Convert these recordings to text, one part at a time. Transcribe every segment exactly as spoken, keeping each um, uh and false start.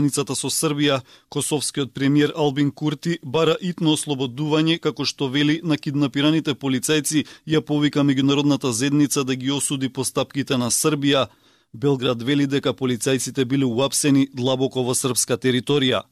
границата со Србија, косовскиот премиер Албин Курти бара итно ослободување, како што вели на киднапираните полицајци, ја повика меѓународната заедница да ги осуди постапките на Србија. Белград вели дека полицајците биле уапсени длабоко во српска територија.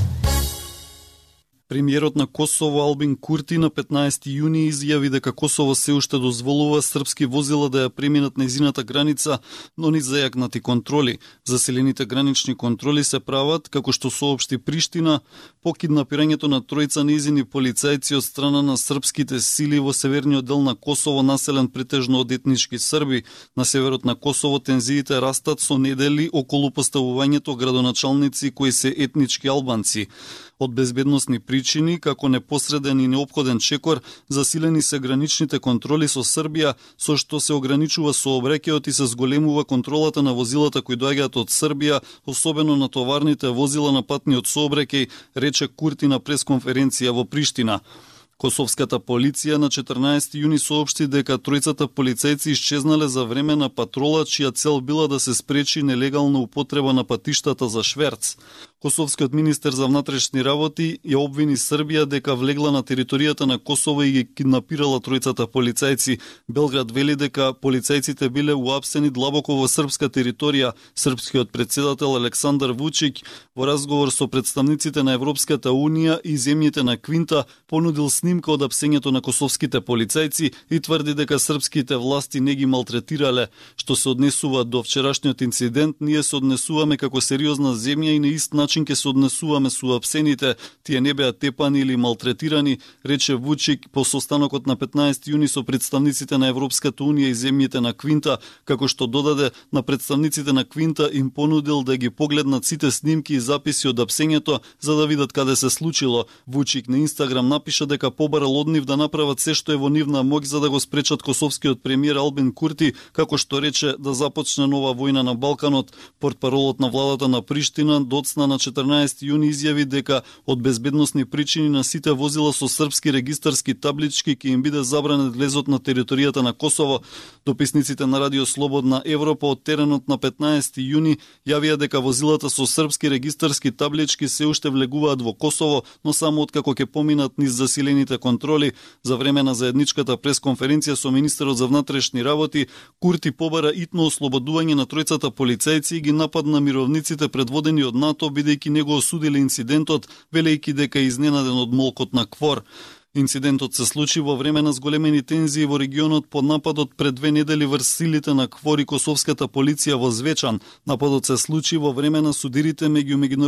Премиерот на Косово Албин Курти на петнаесети јуни изјави дека Косово се уште дозволува српски возила да ја преминат нејзината граница, но ни зајакнати контроли. Заселените гранични контроли се прават, како што соопшти Приштина, по киднапирањето на тројца нејзини полицајци од страна на српските сили во северниот дел на Косово, населен претежно од етнички срби. На северот на Косово тензиите растат со недели околу поставувањето градоначалници кои се етнички албанци. Од безбедносни причини, како непосреден и неопходен чекор, засилени се граничните контроли со Србија, со што се ограничува сообраќајот и се зголемува контролата на возилата кои доаѓаат од Србија, особено на товарните возила на патниот сообраќај, рече Курти на пресконференција во Приштина. Косовската полиција на четрнаесети јуни соопшти дека тројцата полицајци исчезнале за време на патрола, чија цел била да се спречи нелегална употреба на патиштата за шверц. Косовскиот министер за внатрешни работи ја обвини Србија дека влегла на територијата на Косово и ги киднапирала тројцата полицајци. Белград вели дека полицајците биле уапсени длабоко во српска територија. Српскиот председател Александар Вучик во разговор со представниците на Европската унија и земјите на Квинта понудил снимка од апсењето на косовските полицајци и тврди дека српските власти не ги малтретирале. Што се однесува до вчерашниот инцидент, ние се однесуваме како сериозна земја и на ист начин ќе се однесуваме со апсените, тие не беа тепани или малтретирани, рече Вучик по состанокот на петнаесети јуни со представниците на Европската унија и земјите на Квинта, како што додаде на представниците на Квинта им понудил да ги погледнат сите снимки и записи од апсењето за да видат каде се случило. Вучик на Инстаграм напиша дека побарал од нив да направат се што е во нивна моќ за да го спречат косовскиот премиер Албин Курти, како што рече да започне нова војна на Балканот. Портпаролот на владата на Приштина доцна на четрнаесети јуни изјави дека од безбедносни причини на сите возила со српски регистарски таблички ќе им биде забранет влезот на територијата на Косово. Дописниците на Радио Слободна Европа од теренот на петнаесети јуни јавија дека возилата со српски регистарски таблички се уште влегуваат во Косово, но само откако ќе поминат низ засилените контроли. За време на заедничката пресконференција со министерот за внатрешни работи, Курти побара итно ослободување на тројцата полицајци и ги нападна мировниците предводени од НАТО, бидејќи него осудиле инцидентот, велејќи дека е изненаден од молкот на Квор. Инцидентот се случи во време на зголемени тензии во регионот под нападот пред две недели врз силите на Квор и косовската полиција во Звечан. Нападот се случи во време на судирите меѓу